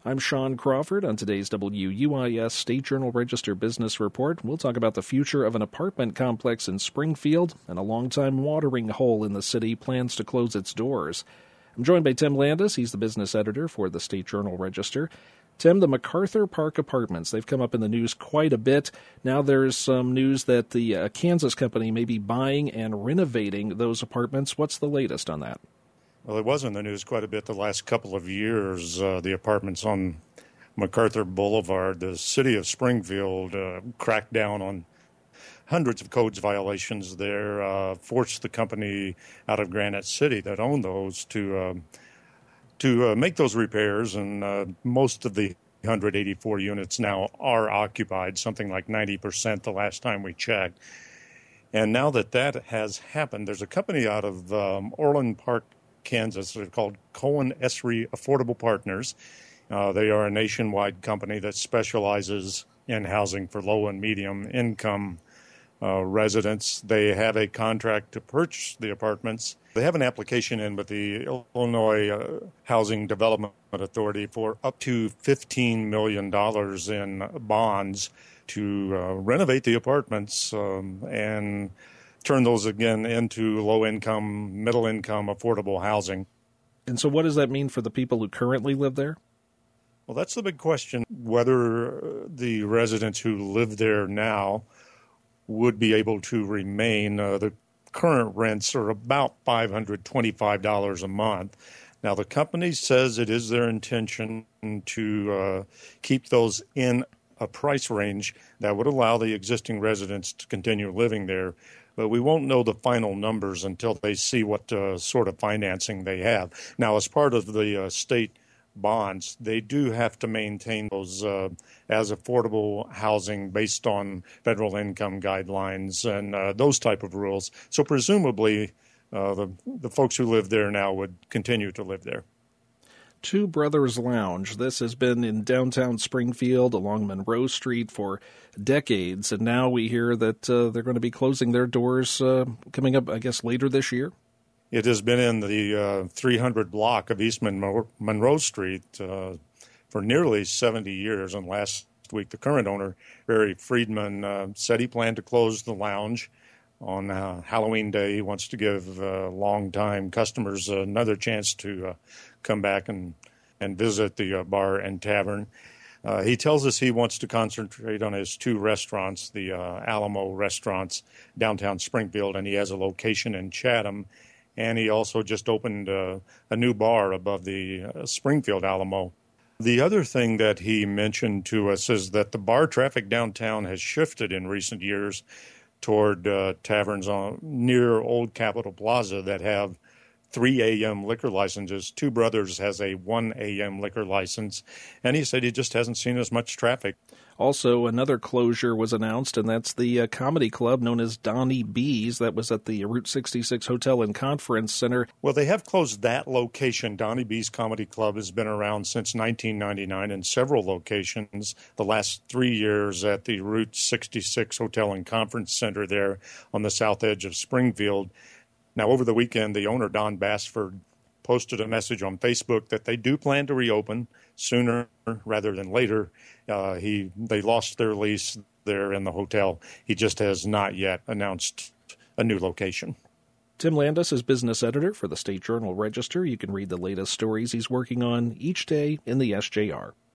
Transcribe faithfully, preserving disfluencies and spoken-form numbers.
I'm Sean Crawford. On today's W U I S State Journal-Register Business Report, we'll talk about the future of an apartment complex in Springfield, and a longtime watering hole in the city plans to close its doors. I'm joined by Tim Landis. He's the business editor for the State Journal-Register. Tim, the MacArthur Park Apartments, they've come up in the news quite a bit. Now there's some news that the uh, Kansas company may be buying and renovating those apartments. What's the latest on that? Well, it was in the news quite a bit the last couple of years. Uh, the apartments on MacArthur Boulevard, the city of Springfield uh, cracked down on hundreds of codes violations there, uh, forced the company out of Granite City that owned those to uh, to uh, make those repairs, and uh, most of the one hundred eighty-four units now are occupied, something like ninety percent the last time we checked. And now that that has happened, there's a company out of um, Orland Park, Kansas. They're called Cohen Esri Affordable Partners. Uh, they are a nationwide company that specializes in housing for low and medium income uh, residents. They have a contract to purchase the apartments. They have an application in with the Illinois uh, Housing Development Authority for up to fifteen million dollars in bonds to uh, renovate the apartments um, and turn those again into low-income, middle-income, affordable housing. And so what does that mean for the people who currently live there? Well, that's the big question, whether the residents who live there now would be able to remain. Uh, the current rents are about five hundred twenty-five dollars a month. Now, the company says it is their intention to uh, keep those in a price range that would allow the existing residents to continue living there. But we won't know the final numbers until they see what uh, sort of financing they have. Now, as part of the uh, state bonds, they do have to maintain those uh, as affordable housing based on federal income guidelines and uh, those type of rules. So presumably, uh, the, the folks who live there now would continue to live there. Two Brothers Lounge. This has been in downtown Springfield along Monroe Street for decades, and now we hear that uh, they're going to be closing their doors uh, coming up, I guess, later this year. It has been in the uh, three hundred block of East Monroe, Monroe Street uh, for nearly seventy years, and last week the current owner, Barry Friedman, uh, said he planned to close the lounge on uh, Halloween Day. He wants to give uh, long-time customers another chance to uh, come back and, and visit the uh, bar and tavern. Uh, he tells us he wants to concentrate on his two restaurants, the uh, Alamo restaurants downtown Springfield, and he has a location in Chatham. And he also just opened uh, a new bar above the uh, Springfield Alamo. The other thing that he mentioned to us is that the bar traffic downtown has shifted in recent years toward uh, taverns on, near Old Capitol Plaza that have three a.m. liquor licenses. Two Brothers has a one a.m. liquor license, and he said he just hasn't seen as much traffic. Also, another closure was announced, and that's the uh, comedy club known as Donnie B's. That was at the Route sixty-six Hotel and Conference Center. Well, they have closed that location. Donnie B's Comedy Club has been around since nineteen ninety-nine in several locations. The last three years at the Route sixty-six Hotel and Conference Center there on the south edge of Springfield. Now, over the weekend, the owner, Don Bassford, posted a message on Facebook that they do plan to reopen sooner rather than later. Uh, he they lost their lease there in the hotel. He just has not yet announced a new location. Tim Landis is business editor for the State Journal-Register. You can read the latest stories he's working on each day in the S J R.